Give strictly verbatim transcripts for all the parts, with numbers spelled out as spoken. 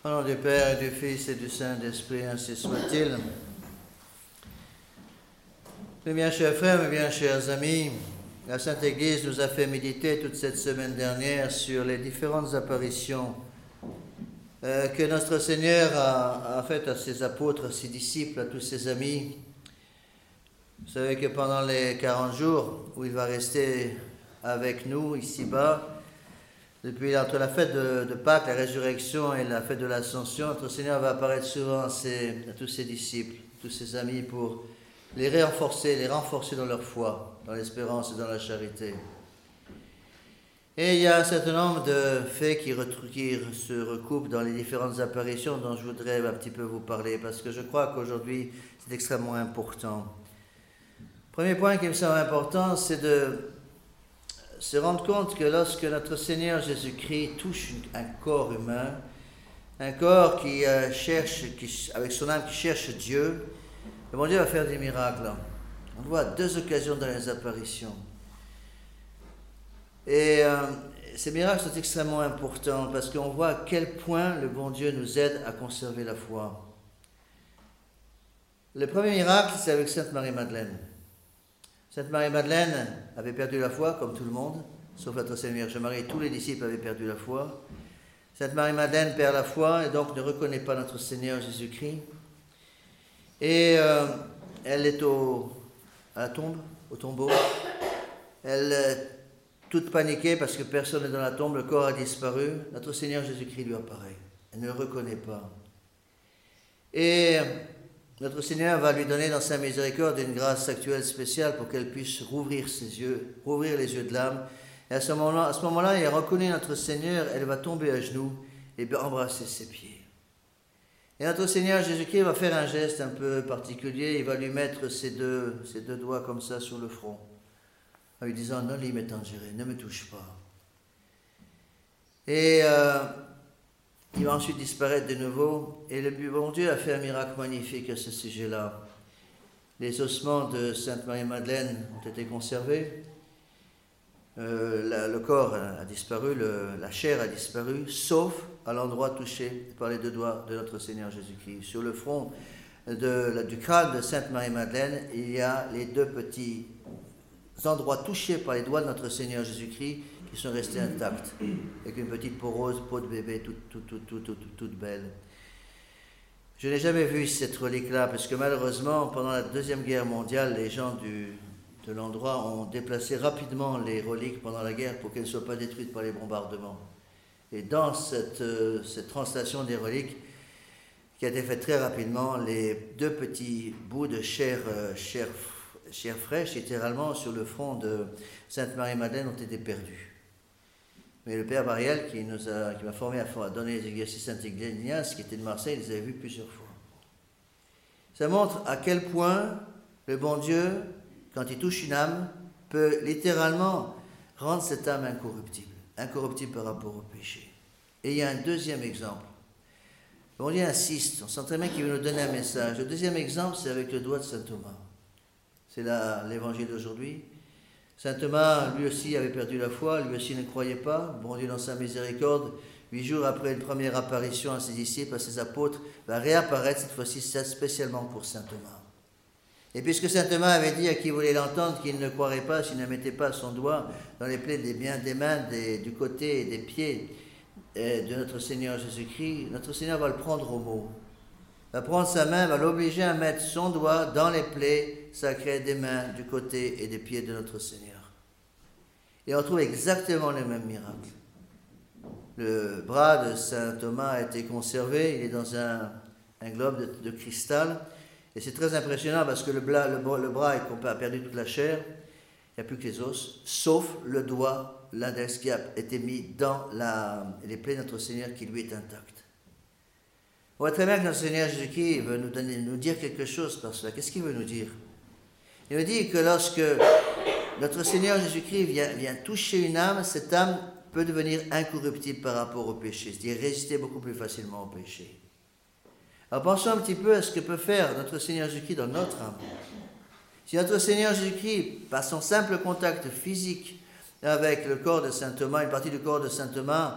Au nom du Père, et du Fils et du Saint-Esprit, ainsi soit-il. Mes bien chers frères, mes bien chers amis, la Sainte Église nous a fait méditer toute cette semaine dernière sur les différentes apparitions euh, que notre Seigneur a, a faites à ses apôtres, à ses disciples, à tous ses amis. Vous savez que pendant les quarante jours où il va rester avec nous ici-bas, depuis entre la fête de, de Pâques, la résurrection et la fête de l'Ascension, notre Seigneur va apparaître souvent à, ses, à tous ses disciples, tous ses amis, pour les renforcer, les renforcer dans leur foi, dans l'espérance et dans la charité. Et il y a un certain nombre de faits qui, qui se recoupent dans les différentes apparitions dont je voudrais un petit peu vous parler, parce que je crois qu'aujourd'hui, c'est extrêmement important. Premier point qui me semble important, c'est de se rendre compte que lorsque notre Seigneur Jésus-Christ touche un corps humain, un corps qui euh, cherche, qui, avec son âme qui cherche Dieu, le bon Dieu va faire des miracles. On le voit à deux occasions dans les apparitions. Et euh, ces miracles sont extrêmement importants parce qu'on voit à quel point le bon Dieu nous aide à conserver la foi. Le premier miracle, c'est avec Sainte Marie-Madeleine. Sainte Marie-Madeleine avait perdu la foi, comme tout le monde, sauf notre Seigneur Vierge Marie, tous les disciples avaient perdu la foi. Sainte Marie-Madeleine perd la foi et donc ne reconnaît pas notre Seigneur Jésus-Christ. Et euh, elle est au, à la tombe, au tombeau. Elle est toute paniquée parce que personne n'est dans la tombe, le corps a disparu. Notre Seigneur Jésus-Christ lui apparaît. Elle ne le reconnaît pas. Et notre Seigneur va lui donner dans sa miséricorde une grâce actuelle spéciale pour qu'elle puisse rouvrir ses yeux, rouvrir les yeux de l'âme. Et à ce moment-là, à ce moment-là, elle reconnaît notre Seigneur, elle va tomber à genoux et embrasser ses pieds. Et notre Seigneur Jésus-Christ va faire un geste un peu particulier, il va lui mettre ses deux, ses deux doigts comme ça sur le front, en lui disant « Non, li me tangere, ne me touche pas ». Et euh, il va ensuite disparaître de nouveau, et le bon Dieu a fait un miracle magnifique à ce sujet-là. Les ossements de Sainte Marie-Madeleine ont été conservés, euh, la, le corps a, a disparu, le, la chair a disparu, sauf à l'endroit touché par les deux doigts de notre Seigneur Jésus-Christ. Sur le front de, la, du crâne de Sainte Marie-Madeleine, il y a les deux petits endroits touchés par les doigts de notre Seigneur Jésus-Christ qui sont restés intacts, avec une petite peau rose, peau de bébé, toute, toute, toute, toute, toute, toute belle. Je n'ai jamais vu cette relique-là, parce que malheureusement, pendant la Deuxième Guerre mondiale, les gens du, de l'endroit ont déplacé rapidement les reliques pendant la guerre pour qu'elles ne soient pas détruites par les bombardements. Et dans cette, euh, cette translation des reliques, qui a été faite très rapidement, les deux petits bouts de chair, euh, chair, chair fraîche, littéralement, sur le front de Sainte Marie-Madeleine ont été perdus. Mais le Père Bariel, qui nous a, qui m'a formé à donner les exercices Saint-Ignace, qui était de Marseille, il les avait vus plusieurs fois. Ça montre à quel point le bon Dieu, quand il touche une âme, peut littéralement rendre cette âme incorruptible. Incorruptible par rapport au péché. Et il y a un deuxième exemple. Bon Dieu insiste, on sent très bien qu'il veut nous donner un message. Le deuxième exemple, c'est avec le doigt de saint Thomas. C'est là l'évangile d'aujourd'hui. Saint Thomas, lui aussi, avait perdu la foi, lui aussi ne croyait pas. Bon Dieu, dans sa miséricorde, huit jours après une première apparition à ses disciples, à ses apôtres, va réapparaître cette fois-ci spécialement pour saint Thomas. Et puisque saint Thomas avait dit à qui voulait l'entendre qu'il ne croirait pas s'il ne mettait pas son doigt dans les plaies des, biens, des mains, des, du côté et des pieds de notre Seigneur Jésus-Christ, notre Seigneur va le prendre au mot. Va prendre sa main, va l'obliger à mettre son doigt dans les plaies sacrées des mains, du côté et des pieds de notre Seigneur. Et on trouve exactement le même miracle. Le bras de saint Thomas a été conservé, il est dans un, un globe de, de cristal. Et c'est très impressionnant parce que le, bras, le, le bras a perdu toute la chair, il n'y a plus que les os, sauf le doigt, l'index qui a été mis dans la, les plaies de notre Seigneur qui lui est intact. On voit très bien que notre Seigneur Jésus-Christ veut nous, donner, nous dire quelque chose par cela. Qu'est-ce qu'il veut nous dire? Il nous dit que lorsque notre Seigneur Jésus-Christ vient, vient toucher une âme, cette âme peut devenir incorruptible par rapport au péché, c'est-à-dire résister beaucoup plus facilement au péché. Alors pensons un petit peu à ce que peut faire notre Seigneur Jésus-Christ dans notre âme. Si notre Seigneur Jésus-Christ, par son simple contact physique avec le corps de saint Thomas, une partie du corps de saint Thomas,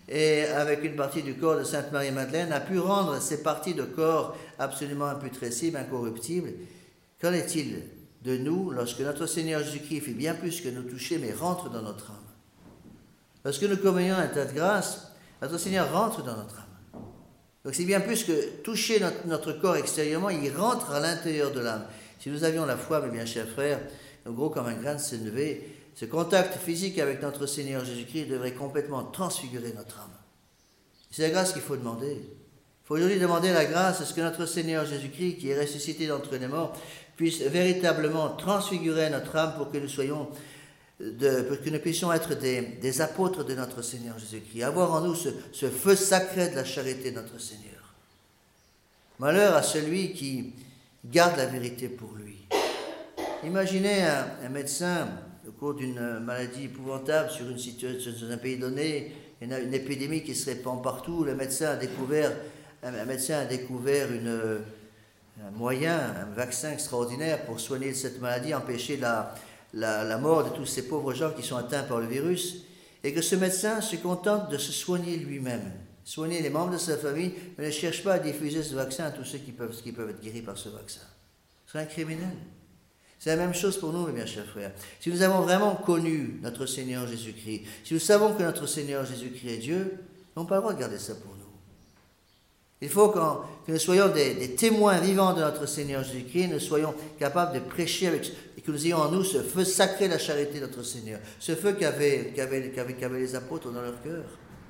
et avec une partie du corps de Sainte Marie-Madeleine, a pu rendre ces parties de corps absolument imputrescibles, incorruptibles. Qu'en est-il de nous lorsque notre Seigneur Jésus-Christ fait bien plus que nous toucher, mais rentre dans notre âme? Lorsque nous communions à l'état de grâce, notre Seigneur rentre dans notre âme. Donc c'est bien plus que toucher notre, notre corps extérieurement, il rentre à l'intérieur de l'âme. Si nous avions la foi, mes bien chers frères, gros comme un grain de sénévé, ce contact physique avec notre Seigneur Jésus-Christ devrait complètement transfigurer notre âme. C'est la grâce qu'il faut demander. Il faut aujourd'hui demander la grâce à ce que notre Seigneur Jésus-Christ, qui est ressuscité d'entre les morts, puisse véritablement transfigurer notre âme pour que nous soyons, de, pour que nous puissions être des, des apôtres de notre Seigneur Jésus-Christ, avoir en nous ce, ce feu sacré de la charité de notre Seigneur. Malheur à celui qui garde la vérité pour lui. Imaginez un, un médecin au cours d'une maladie épouvantable sur une situation, dans un pays donné, il y a une épidémie qui se répand partout. Le médecin a découvert, un médecin a découvert une, un moyen, un vaccin extraordinaire pour soigner cette maladie, empêcher la, la, la mort de tous ces pauvres gens qui sont atteints par le virus, et que ce médecin se contente de se soigner lui-même, soigner les membres de sa famille, mais ne cherche pas à diffuser ce vaccin à tous ceux qui peuvent, qui peuvent être guéris par ce vaccin. Ce serait un criminel. C'est la même chose pour nous, mes bien chers frères. Si nous avons vraiment connu notre Seigneur Jésus-Christ, si nous savons que notre Seigneur Jésus-Christ est Dieu, nous n'avons pas le droit de garder ça pour nous. Il faut que nous soyons des, des témoins vivants de notre Seigneur Jésus-Christ, nous soyons capables de prêcher avec, et que nous ayons en nous ce feu sacré de la charité de notre Seigneur, ce feu qu'avaient, qu'avaient, qu'avaient, qu'avaient les apôtres dans leur cœur.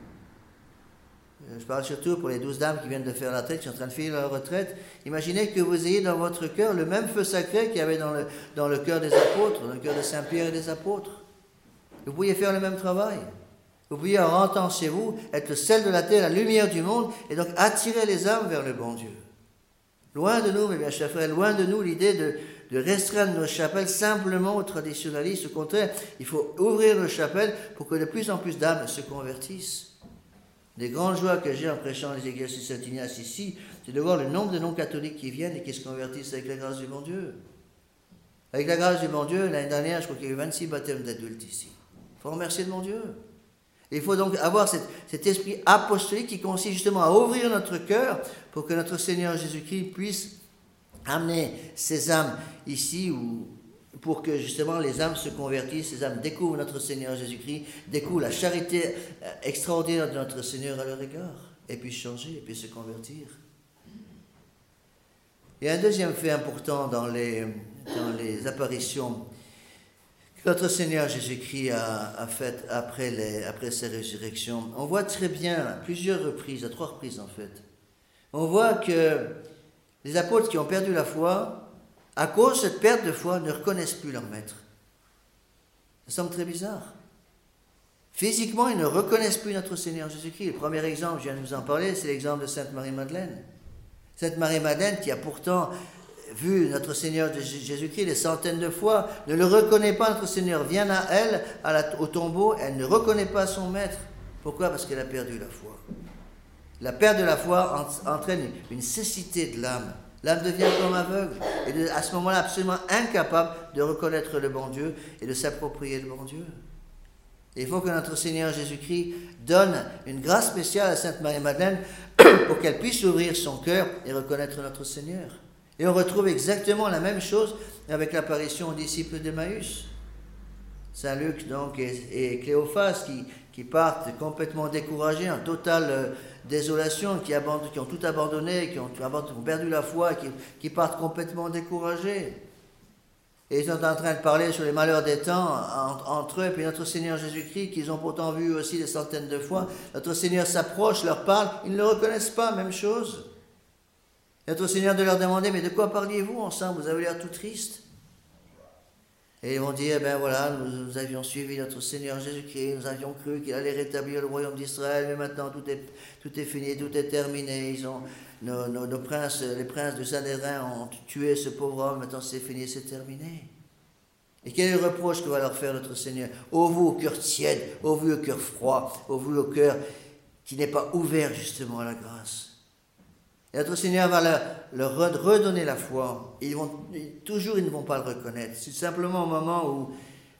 Je parle surtout pour les douze dames qui viennent de faire la retraite, qui sont en train de finir leur retraite. Imaginez que vous ayez dans votre cœur le même feu sacré qu'il y avait dans le, dans le cœur des apôtres, dans le cœur de Saint-Pierre et des apôtres. Vous pourriez faire le même travail. Vous pourriez, en rentrant chez vous, être le sel de la terre, la lumière du monde, et donc attirer les âmes vers le bon Dieu. Loin de nous, mes bien chers frères, loin de nous l'idée de, de restreindre nos chapelles simplement aux traditionnalistes. Au contraire, il faut ouvrir nos chapelles pour que de plus en plus d'âmes se convertissent. Des grandes joies que j'ai en prêchant les églises de Saint-Ignace ici, c'est de voir le nombre de non-catholiques qui viennent et qui se convertissent avec la grâce du bon Dieu. Avec la grâce du bon Dieu, l'année dernière, je crois qu'il y a eu vingt-six baptêmes d'adultes ici. Il faut remercier le bon Dieu. Et il faut donc avoir cette, cet esprit apostolique qui consiste justement à ouvrir notre cœur pour que notre Seigneur Jésus-Christ puisse amener ces âmes ici où pour que justement les âmes se convertissent, ces âmes découvrent notre Seigneur Jésus-Christ, découvrent la charité extraordinaire de notre Seigneur à leur égard, et puissent changer, et puissent se convertir. Il y a un deuxième fait important dans les, dans les apparitions que notre Seigneur Jésus-Christ a, a faites après, les, après sa résurrection. On voit très bien, à plusieurs reprises, à trois reprises en fait, on voit que les apôtres qui ont perdu la foi, à cause de cette perte de foi, ne reconnaissent plus leur maître. Ça semble très bizarre. Physiquement, ils ne reconnaissent plus notre Seigneur Jésus-Christ. Le premier exemple, je viens de vous en parler, c'est l'exemple de Sainte Marie-Madeleine. Sainte Marie-Madeleine, qui a pourtant vu notre Seigneur Jésus-Christ des centaines de fois, ne le reconnaît pas, notre Seigneur vient à elle, à la, au tombeau, elle ne reconnaît pas son maître. Pourquoi? Parce qu'elle a perdu la foi. La perte de la foi entraîne une cécité de l'âme. L'âme devient comme aveugle, et de, à ce moment-là absolument incapable de reconnaître le bon Dieu et de s'approprier le bon Dieu. Et il faut que notre Seigneur Jésus-Christ donne une grâce spéciale à Sainte Marie-Madeleine pour qu'elle puisse ouvrir son cœur et reconnaître notre Seigneur. Et on retrouve exactement la même chose avec l'apparition aux disciples d'Emmaüs. Saint Luc donc et, et Cléophas qui, qui partent complètement découragés, en totale euh, désolation, qui, abandonnent, qui ont tout abandonné, qui ont, qui ont perdu la foi, qui, qui partent complètement découragés. Et ils sont en train de parler sur les malheurs des temps en, entre eux, puis notre Seigneur Jésus-Christ, qu'ils ont pourtant vu aussi des centaines de fois, notre Seigneur s'approche, leur parle, ils ne le reconnaissent pas, même chose. Notre Seigneur de leur demander, mais de quoi parliez-vous ensemble? Vous avez l'air tout triste. Et ils vont dire, ben voilà, nous, nous avions suivi notre Seigneur Jésus-Christ, nous avions cru qu'il allait rétablir le royaume d'Israël, mais maintenant tout est, tout est fini, tout est terminé. Ils ont, nos, nos, nos princes, les princes du Sanhédrin ont tué ce pauvre homme, maintenant c'est fini, c'est terminé. Et quel est le reproche que va leur faire notre Seigneur? Ô vous au cœur tiède, ô vous au cœur froid, ô vous au cœur qui n'est pas ouvert justement à la grâce. Et notre Seigneur va leur, leur redonner la foi. Ils vont, toujours, ils ne vont pas le reconnaître. C'est simplement au moment où,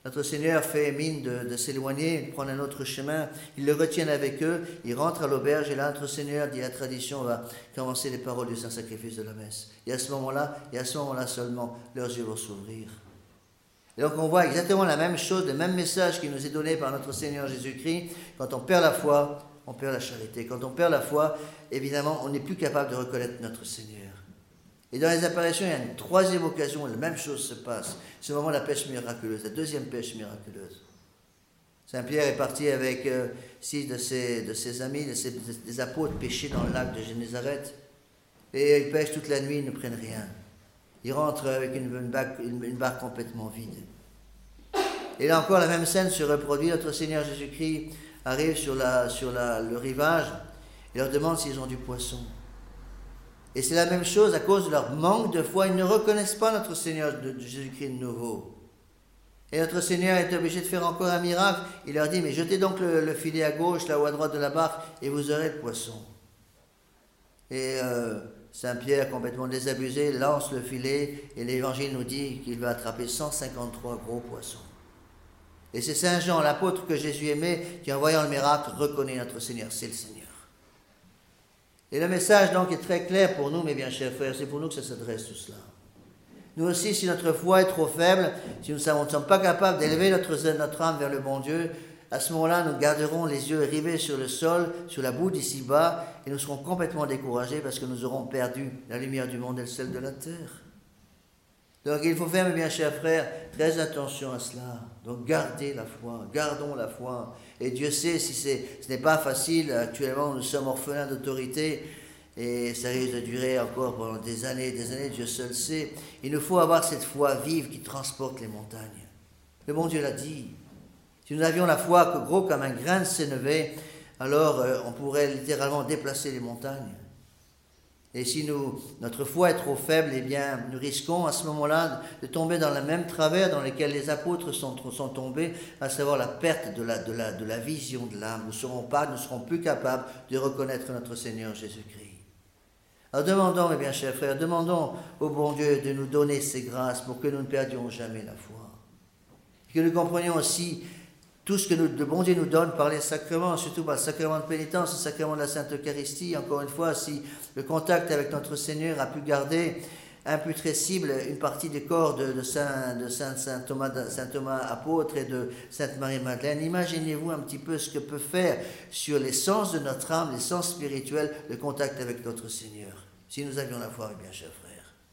Notre Seigneur fait mine de, de s'éloigner, de prendre un autre chemin. Ils le retiennent avec eux, ils rentrent à l'auberge et là, notre Seigneur, dit la tradition, va commencer les paroles du Saint-Sacrifice de la messe. Et à ce moment-là, et à ce moment-là seulement, leurs yeux vont s'ouvrir. Et donc on voit exactement la même chose, le même message qui nous est donné par notre Seigneur Jésus-Christ. Quand on perd la foi, on perd la charité. Quand on perd la foi, évidemment, on n'est plus capable de reconnaître notre Seigneur. Et dans les apparitions, il y a une troisième occasion où la même chose se passe. C'est le moment de la pêche miraculeuse, la deuxième pêche miraculeuse. Saint-Pierre est parti avec euh, six de ses, de ses amis, de ses, des apôtres, pêcher dans le lac de Génézareth. Et ils pêchent toute la nuit, ils ne prennent rien. Ils rentrent avec une, une, barque, une, une barque complètement vide. Et là encore, la même scène se reproduit. Notre Seigneur Jésus-Christ arrive sur, la, sur la, le rivage et leur demande s'ils ont du poisson. Et c'est la même chose à cause de leur manque de foi. Ils ne reconnaissent pas notre Seigneur de, de Jésus-Christ de nouveau. Et notre Seigneur est obligé de faire encore un miracle. Il leur dit, mais jetez donc le, le filet à gauche, là ou à droite de la barque, et vous aurez le poisson. Et euh, Saint-Pierre, complètement désabusé, lance le filet, et l'Évangile nous dit qu'il va attraper cent cinquante-trois gros poissons. Et c'est Saint Jean, l'apôtre que Jésus aimait, qui en voyant le miracle, reconnaît notre Seigneur. C'est le Seigneur. Et le message donc est très clair pour nous, mes bien chers frères, c'est pour nous que ça s'adresse tout cela. Nous aussi, si notre foi est trop faible, si nous ne sommes pas capables d'élever notre, notre âme vers le bon Dieu, à ce moment-là, nous garderons les yeux rivés sur le sol, sur la boue d'ici-bas, et nous serons complètement découragés parce que nous aurons perdu la lumière du monde et celle de la terre. Donc il faut faire, mes bien chers frères, très attention à cela. Donc gardez la foi, gardons la foi. Et Dieu sait si c'est, ce n'est pas facile. Actuellement, nous sommes orphelins d'autorité et ça risque de durer encore pendant des années et des années, Dieu seul sait. Il nous faut avoir cette foi vive qui transporte les montagnes. Le bon Dieu l'a dit. Si nous avions la foi que gros comme un grain de sénévé, alors euh, on pourrait littéralement déplacer les montagnes. Et si nous, notre foi est trop faible, eh bien, nous risquons à ce moment-là de tomber dans le même travers dans lequel les apôtres sont, sont tombés, à savoir la perte de la, de la, de la vision de l'âme. Nous ne serons pas, nous ne serons plus capables de reconnaître notre Seigneur Jésus-Christ. Alors demandons, mes bien chers frères, demandons au bon Dieu de nous donner ses grâces pour que nous ne perdions jamais la foi. Que nous comprenions aussi tout ce que nous, le bon Dieu nous donne par les sacrements, surtout par le sacrement de pénitence, le sacrement de la Sainte Eucharistie. Encore une fois, si le contact avec notre Seigneur a pu garder imputrescible une partie des corps de, de, Saint, de Saint, Saint, Thomas, Saint Thomas apôtre et de Sainte Marie-Madeleine, imaginez-vous un petit peu ce que peut faire sur les sens de notre âme, les sens spirituels, le contact avec notre Seigneur, si nous avions la foi, mes bien chers frères.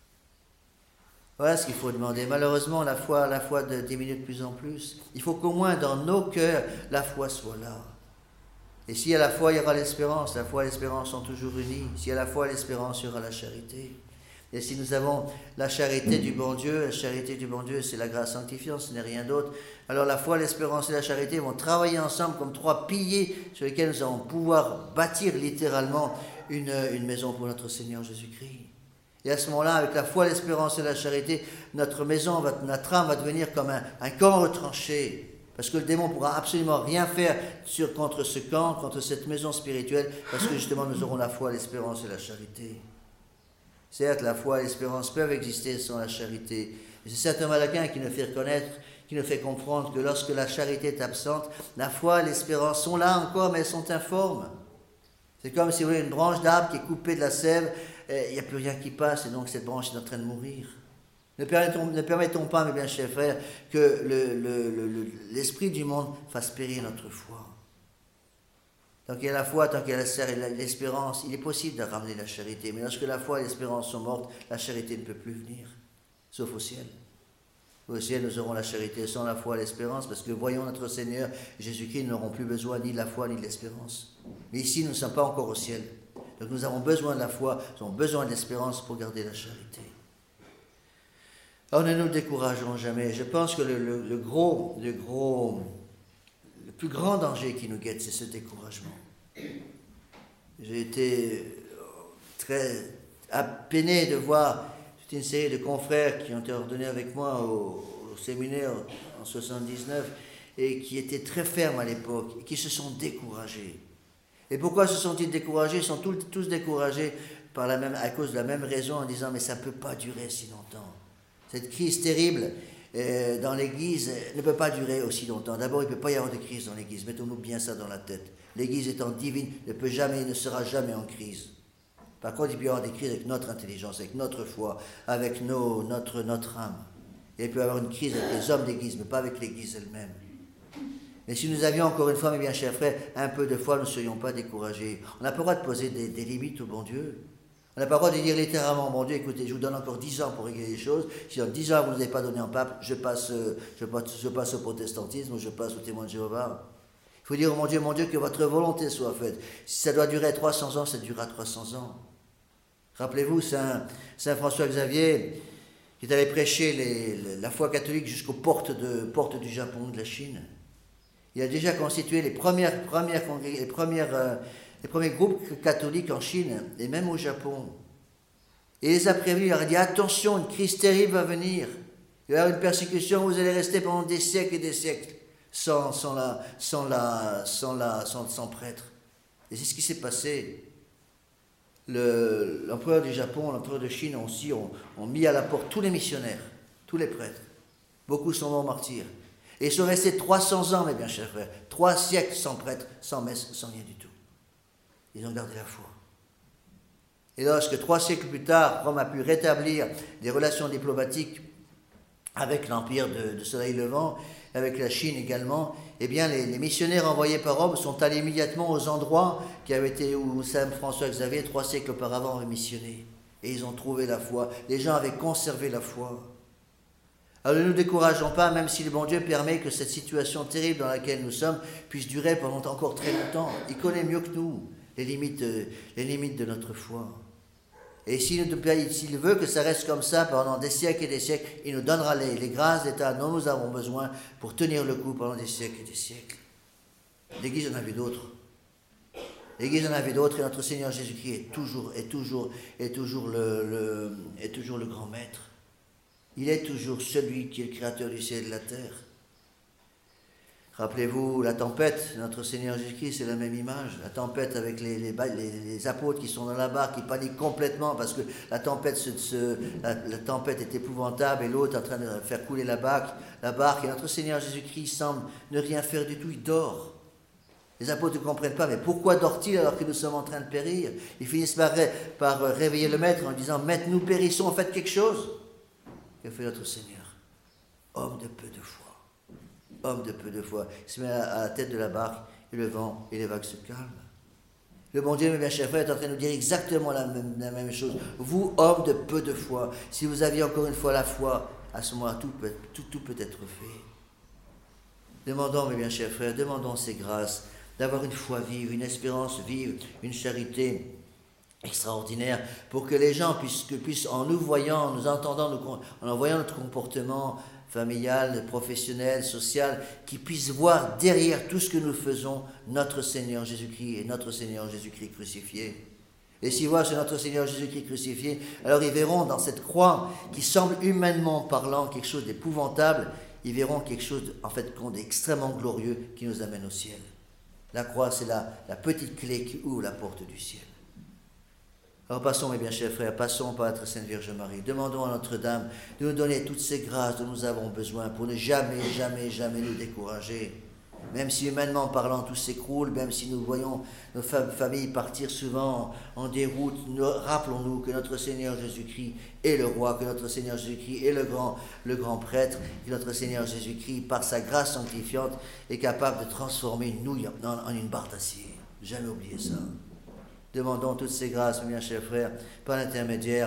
Voilà ce qu'il faut demander. Malheureusement, la foi, la foi de diminue de plus en plus. Il faut qu'au moins dans nos cœurs, la foi soit là. Et s'il y a la foi, il y aura l'espérance. La foi et l'espérance sont toujours unies. S'il y a la foi et l'espérance, il y aura la charité. Et si nous avons la charité du bon Dieu, la charité du bon Dieu, c'est la grâce sanctifiante, ce n'est rien d'autre. Alors la foi, l'espérance et la charité vont travailler ensemble comme trois piliers sur lesquels nous allons pouvoir bâtir littéralement une, une maison pour notre Seigneur Jésus-Christ. Et à ce moment-là, avec la foi, l'espérance et la charité, notre maison, va, notre âme va devenir comme un, un camp retranché. Parce que le démon ne pourra absolument rien faire sur, contre ce camp, contre cette maison spirituelle, parce que justement nous aurons la foi, l'espérance et la charité. Certes, la foi et l'espérance peuvent exister sans la charité. Et c'est saint Thomas d'Aquin qui nous fait reconnaître, qui nous fait comprendre que lorsque la charité est absente, la foi et l'espérance sont là encore, mais elles sont informes. C'est comme si vous voyez une branche d'arbre qui est coupée de la sève, il n'y a plus rien qui passe, et donc cette branche est en train de mourir. Ne permettons, ne permettons pas, mes bien chers frères, que le, le, le, l'esprit du monde fasse périr notre foi. Tant qu'il y a la foi, tant qu'il y a la, l'espérance, il est possible de ramener la charité. Mais lorsque la foi et l'espérance sont mortes, la charité ne peut plus venir, sauf au ciel. Au ciel, nous aurons la charité sans la foi et l'espérance, parce que voyons notre Seigneur Jésus-Christ, nous n'aurons plus besoin ni de la foi ni de l'espérance. Mais ici, nous ne sommes pas encore au ciel. Donc nous avons besoin de la foi, nous avons besoin de l'espérance pour garder la charité. Alors ne nous décourageons jamais. Je pense que le, le, le gros, le gros, le plus grand danger qui nous guette, c'est ce découragement. J'ai été très peiné de voir toute une série de confrères qui ont été ordonnés avec moi au, au séminaire en soixante-dix-neuf et qui étaient très fermes à l'époque et qui se sont découragés. Et pourquoi se sont-ils découragés? Ils sont tous, tous découragés par la même, à cause de la même raison, en disant « mais ça ne peut pas durer si longtemps. Cette crise terrible euh, dans l'Église ne peut pas durer aussi longtemps. D'abord, il ne peut pas y avoir de crise dans l'Église. Mettons-nous bien ça dans la tête. L'Église étant divine ne peut jamais, ne sera jamais en crise. Par contre, il peut y avoir des crises avec notre intelligence, avec notre foi, avec nos, notre, notre âme. Et il peut y avoir une crise avec les hommes d'Église, mais pas avec l'Église elle-même. Mais si nous avions encore une fois, mes bien chers frères, un peu de foi, nous ne serions pas découragés. On n'a pas le droit de poser des, des limites au bon Dieu. On n'a pas le droit de dire littéralement, bon Dieu, écoutez, je vous donne encore dix ans pour régler les choses. Si dans dix ans vous ne nous avez pas donné en pape, je passe, je, passe, je passe au protestantisme ou je passe au témoin de Jéhovah. Il faut dire, oh mon Dieu, mon Dieu, que votre volonté soit faite. Si ça doit durer trois cents ans, ça durera trois cents ans. Rappelez-vous, Saint, Saint François Xavier, qui est allé prêcher les, la foi catholique jusqu'aux portes, de, portes du Japon, de la Chine. Il a déjà constitué les, premières, premières, les, premières, euh, les premiers groupes catholiques en Chine et même au Japon. Et il les a prévenus, il leur a dit, attention, une crise terrible va venir. Il va y avoir une persécution, vous allez rester pendant des siècles et des siècles sans, sans, la, sans, la, sans, la, sans, sans prêtre. Et c'est ce qui s'est passé. Le, l'empereur du Japon, l'empereur de Chine aussi ont, ont mis à la porte tous les missionnaires, tous les prêtres. Beaucoup sont morts martyrs. Et ils sont restés trois cents ans, mes bien chers frères, trois siècles sans prêtre, sans messe, sans rien du tout. Ils ont gardé la foi. Et lorsque trois siècles plus tard, Rome a pu rétablir des relations diplomatiques avec l'empire de, de Soleil Levant, avec la Chine également, eh bien les, les missionnaires envoyés par Rome sont allés immédiatement aux endroits qui avaient été où Saint François Xavier, trois siècles auparavant, avait missionné. Et ils ont trouvé la foi. Les gens avaient conservé la foi. Alors ne nous décourageons pas, même si le bon Dieu permet que cette situation terrible dans laquelle nous sommes puisse durer pendant encore très longtemps. Il connaît mieux que nous les limites, les limites de notre foi. Et s'il veut que ça reste comme ça pendant des siècles et des siècles, il nous donnera les, les grâces d'État dont nous avons besoin pour tenir le coup pendant des siècles et des siècles. L'Église en a vu d'autres. L'Église en a vu d'autres et notre Seigneur Jésus-Christ est toujours, est toujours, est toujours, le, le, est toujours le grand maître. Il est toujours celui qui est le créateur du ciel et de la terre. Rappelez-vous la tempête, notre Seigneur Jésus-Christ, c'est la même image. La tempête avec les, les, les, les apôtres qui sont dans la barque, qui paniquent complètement parce que la tempête, se, se, la, la tempête est épouvantable et l'autre est en train de faire couler la barque, la barque. Et notre Seigneur Jésus-Christ semble ne rien faire du tout, il dort. Les apôtres ne comprennent pas, mais pourquoi dort-il alors que nous sommes en train de périr? Ils finissent par, par réveiller le Maître en disant, Maître, nous périssons, faites quelque chose. Que fait notre Seigneur? Homme de peu de foi. Homme de peu de foi. Il se met à la tête de la barque et le vent et les vagues se calment. Le bon Dieu, mes bien chers frères, est en train de nous dire exactement la même, la même chose. Vous, hommes de peu de foi, si vous aviez encore une fois la foi, à ce moment-là, tout peut, tout, tout peut être fait. Demandons, mes bien chers frères, demandons ces grâces d'avoir une foi vive, une espérance vive, une charité extraordinaire, pour que les gens puissent, que puissent en nous voyant, en nous entendant, nous, en voyant notre comportement familial, professionnel, social, qu'ils puissent voir derrière tout ce que nous faisons notre Seigneur Jésus-Christ et notre Seigneur Jésus-Christ crucifié. Et s'ils voient sur notre Seigneur Jésus-Christ crucifié, alors ils verront dans cette croix, qui semble humainement parlant quelque chose d'épouvantable, ils verront quelque chose, en fait, d'extrêmement glorieux qui nous amène au ciel. La croix, c'est la, la petite clé qui ouvre la porte du ciel. Alors passons, mes bien chers frères, passons par notre Sainte Vierge Marie. Demandons à Notre-Dame de nous donner toutes ces grâces dont nous avons besoin pour ne jamais, jamais, jamais nous décourager. Même si humainement parlant tout s'écroule, même si nous voyons nos familles partir souvent en déroute, nous, rappelons-nous que notre Seigneur Jésus-Christ est le roi, que notre Seigneur Jésus-Christ est le grand, le grand prêtre, que notre Seigneur Jésus-Christ, par sa grâce sanctifiante, est capable de transformer une nouille en, en une barre d'acier. Jamais oublier ça. Demandons toutes ces grâces, mes bien chers frères, par l'intermédiaire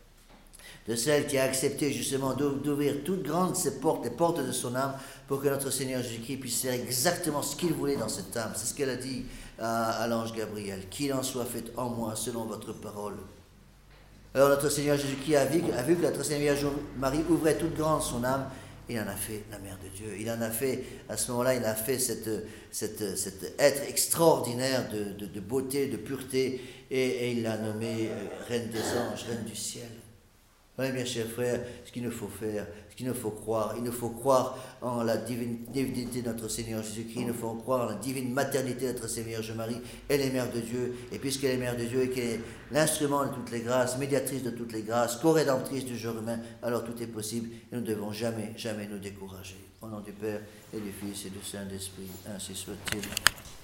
de celle qui a accepté justement d'ouvrir toutes grandes ces portes, les portes de son âme, pour que notre Seigneur Jésus-Christ puisse faire exactement ce qu'il voulait dans cette âme. C'est ce qu'elle a dit à, à l'ange Gabriel. Qu'il en soit fait en moi selon votre parole. Alors notre Seigneur Jésus-Christ a vu, a vu que notre Seigneur Marie ouvrait toute grande son âme. Il en a fait la mère de Dieu. Il en a fait, à ce moment-là, il a fait cette, cette, cet être extraordinaire de, de, de beauté, de pureté, et, et il l'a nommée euh, Reine des anges, Reine du ciel. Voilà, bien chers frères, ce qu'il nous faut faire, ce qu'il nous faut croire. Il nous faut croire en la divine, divinité de notre Seigneur Jésus-Christ. Il nous faut croire en la divine maternité de notre Seigneur Marie. Elle est mère de Dieu. Et puisqu'elle est mère de Dieu et qu'elle est l'instrument de toutes les grâces, médiatrice de toutes les grâces, co-rédemptrice du genre humain, alors tout est possible. Et nous ne devons jamais, jamais nous décourager. Au nom du Père et du Fils et du Saint-Esprit, ainsi soit-il.